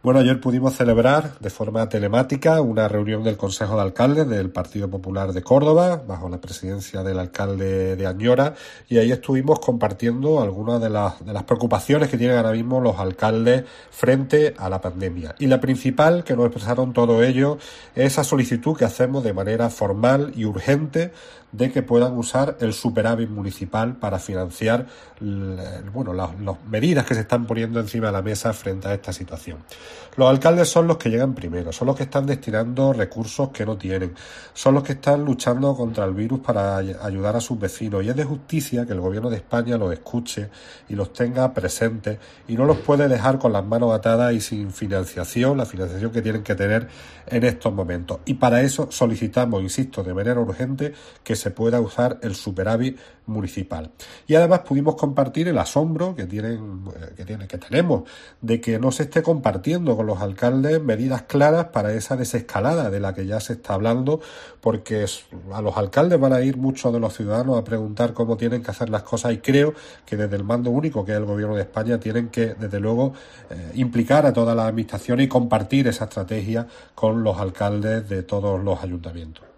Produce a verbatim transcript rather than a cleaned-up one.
Bueno, ayer pudimos celebrar de forma telemática una reunión del Consejo de Alcaldes del Partido Popular de Córdoba, bajo la presidencia del alcalde de Añora, y ahí estuvimos compartiendo algunas de las, de las preocupaciones que tienen ahora mismo los alcaldes frente a la pandemia. Y la principal, que nos expresaron todo ello, es esa solicitud que hacemos de manera formal y urgente de que puedan usar el superávit municipal para financiar bueno, las, las medidas que se están poniendo encima de la mesa frente a esta situación. Los alcaldes son los que llegan primero, son los que están destinando recursos que no tienen, son los que están luchando contra el virus para ayudar a sus vecinos, y es de justicia que el gobierno de España los escuche y los tenga presentes y no los puede dejar con las manos atadas y sin financiación, la financiación que tienen que tener en estos momentos. Y para eso solicitamos, insisto, de manera urgente que se pueda usar el superávit municipal. Y además pudimos compartir el asombro que tienen, que tiene, que tenemos de que no se esté compartiendo con los alcaldes medidas claras para esa desescalada de la que ya se está hablando, porque a los alcaldes van a ir muchos de los ciudadanos a preguntar cómo tienen que hacer las cosas, y creo que desde el mando único, que es el gobierno de España, tienen que desde luego eh, implicar a toda la administración y compartir esa estrategia con los alcaldes de todos los ayuntamientos.